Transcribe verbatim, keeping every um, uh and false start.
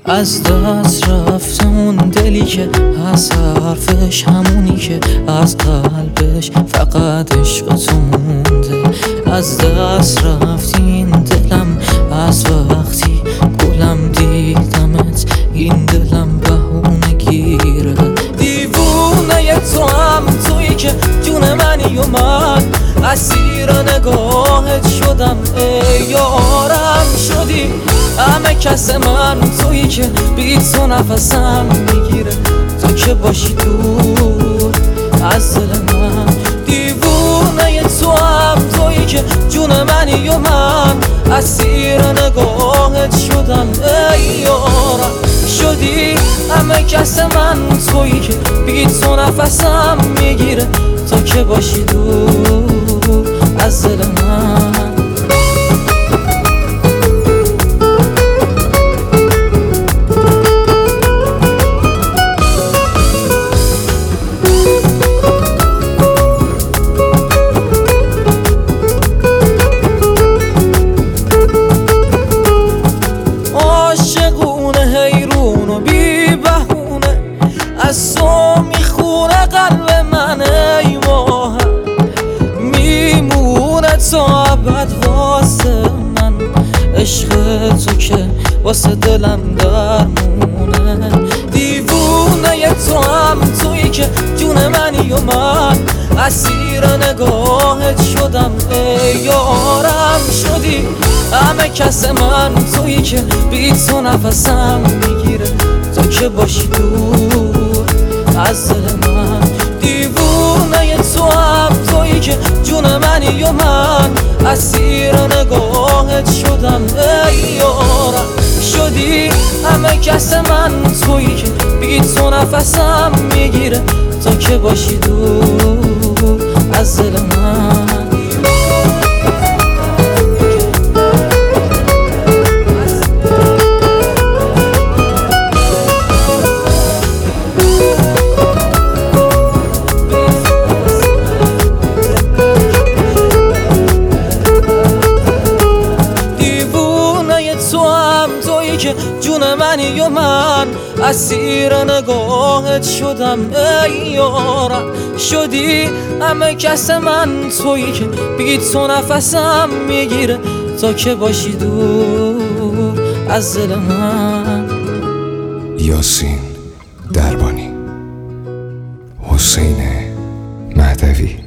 از دست رفته اون دلی که از حرفش همونی که از قلبش فقط عشق تو مونده. از دست رفتی این دلم از وقتی گلم دیدمت، این دلم بهونه گیره. دیوونه تو هم تویی که جون منی و من اسیر نگاهت شدم. ای یارم شدی همه کس من، تویی که بی تو نفسم میگیره. تو که باشی دور از دل من، دیوونه تو هم تویی که جون منی و من اسیر نگاهت شدم. ای یارم شدی همه کس من، تویی که بی تو نفسم میگیره. تو که باشی دور از دل من. عاشقونه حیرون و بی بهونه از تو میخونه قلب من. ای ماه میمونه تا ابد واسه من، عشق تو که واسه دلم درمونه. دیوونه تو هم تویی که جون منی و من اسیر نگاهت شدم. ای یارم شدی همه کس من، تویی که بی تو نفسم میگیره. تو که باشی دور از دل من، دیوونه تو هم تویی که جون منی و من اسیر نگاهت شدم. ای یارم شدی همه کس من، تویی که بی تو نفسم میگیره. تو که باشی دور از دل من. تویی که جون منی و من اسیر نگاهت شدم. ای یارم شدی همه کس من، تویی که بی تو نفسم میگیره. تا که باشی دور از دل من. یاسین دربانی، حسین مهدوی.